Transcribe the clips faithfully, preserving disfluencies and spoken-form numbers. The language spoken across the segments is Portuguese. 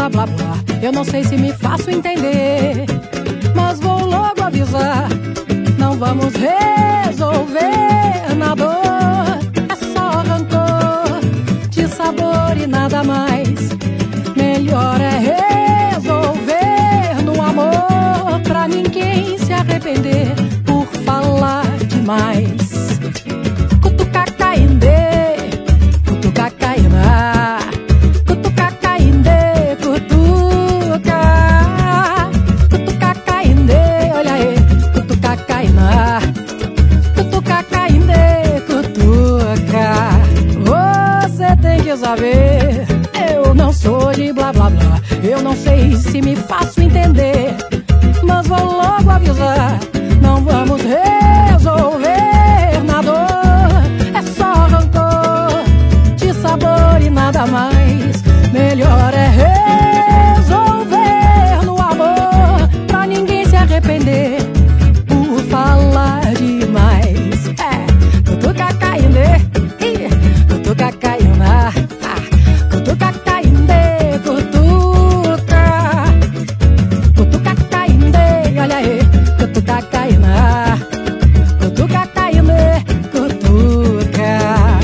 blá blá blá. Eu não sei se me faço entender, mas vou logo avisar. Não vamos resolver na dor, é só rancor de sabor e nada mais. Melhor é resolver no amor, pra ninguém se arrepender por falar demais. Cutucacaindê, cutucacaina, cutucacaindê, cutuca, cutucacaindê, olha aí, cutucacaina, cutucacaindê, cutuca. Você tem que saber, eu não sou de blá blá blá. Eu não sei se me faço entender, mas vou logo avisar. Não vamos resolver na dor, é só rancor de sabor e nada mais. Melhor é resolver no amor, pra ninguém se arrepender por falar demais. É, cutucacaindê, cutucacaina, cutucacaindê, cutuca, cutucacaindê, olha aí, cutucacaina, cutucacaindê, cutuca.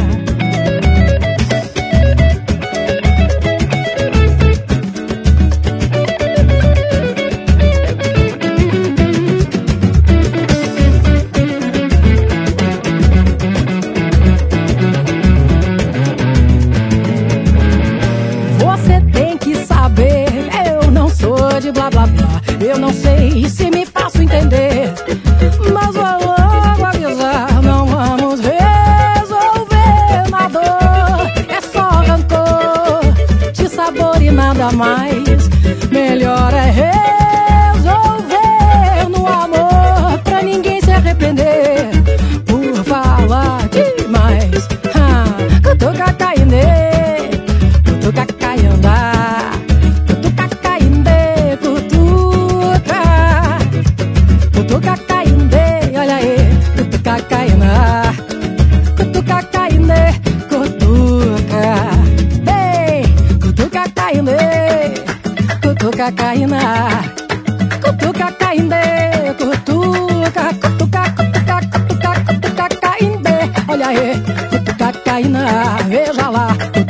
Você tem que saber, eu não sou de blá blá blá. Eu não sei se me faço entender, mas vou logo avisar. Não vamos resolver na dor, é só rancor de sabor e nada mais. Melhor é resolver no amor, pra ninguém se arrepender por falar demais. Ah, cutucacaindê, cutucacaiandá, cutucacaindê, cutuca, cutucacaindê, olha aí, cutucacaina, cutucacaindê, cutuca. Ei, cutucacaindê, cutucacaina, cutucacaindê, cutuca, cutuca, cutuca, cutuca, cutucacaindê, olha aí, cutucacaina, veja lá.